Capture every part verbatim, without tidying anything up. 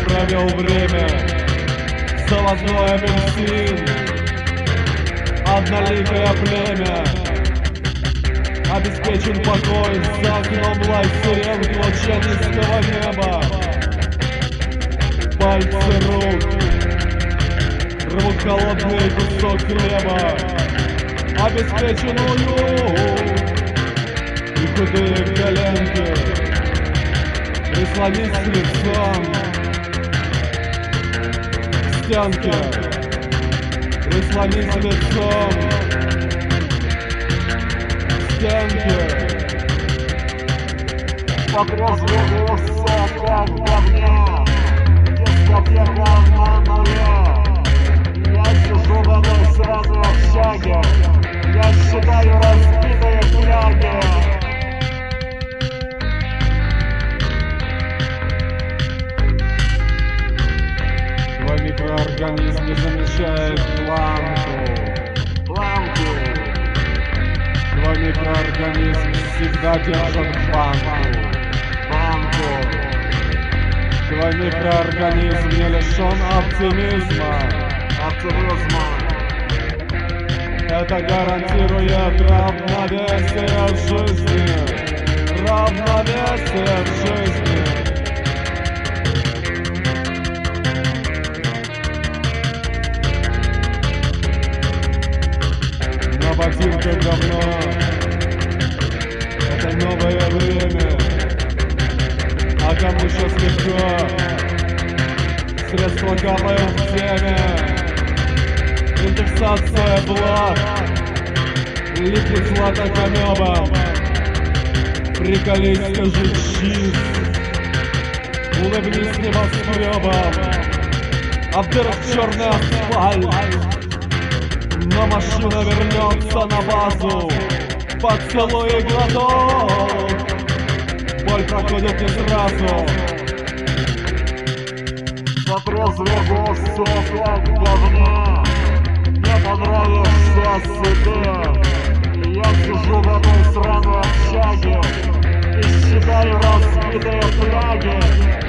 провел время. Заводной апельсин, одноликое племя. Обеспечен покой, за окном лай сирен в луче низкого неба. Пальцы рук рвут холодный кусок хлеба. Обеспечен уют и худые коленки. Прислонись лицом к стенке. Прислонись лицом к стенке. Подразвернулся как в огне, дискотека на нуле. Я сижу в этой сраной общаге, я считаю разбитые фляги. Твой микроорганизм не замечает планку. Планку. Твой микроорганизм всегда держит планку. Планку. Твой микроорганизм не лишен оптимизма. Оптимизма. Это гарантирует равновесие в жизни. Равновесие в жизни. На ботинках говно. Это новое время. А кому сейчас легко? Средства капают в теме. Индексация благ. Липнет златокамёбом. Приколись, скажи чиз. Улыбнись небоскребом. А в дырах черный асфальт. Но машина вернется на базу. Поцелуй и глоток. Боль проходит не сразу. Подразвернулся как в говне, не понравишься себе. Я сижу в этой сраной общаге и считаю разбитые фляги.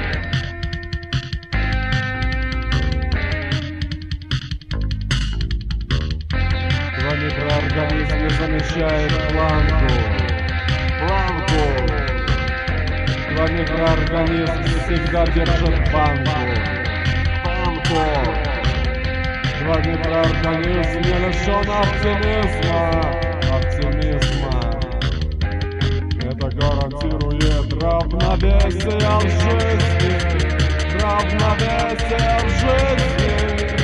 Твой микроорганизм не замечает планку. Планку. Твой микроорганизм всегда держит планку. Планку. Твой микроорганизм не лишен оптимизма. Оптимизма. Это гарантирует равновесие в жизни. Равновесие в жизни.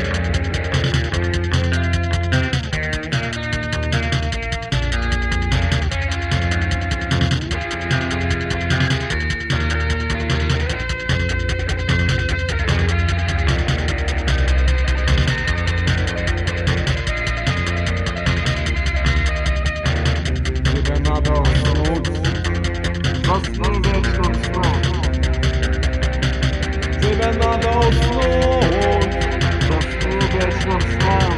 Засни вечным сном. Тебе надо уснуть. Засни вечным сном.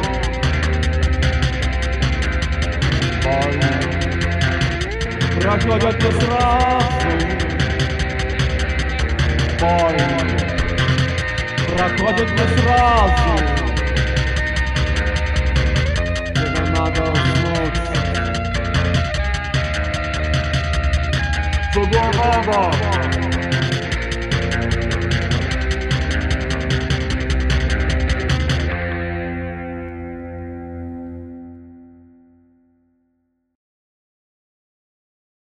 Боль проходит не сразу. Боль проходит не сразу. Тебе надо уснуть. Тебе надо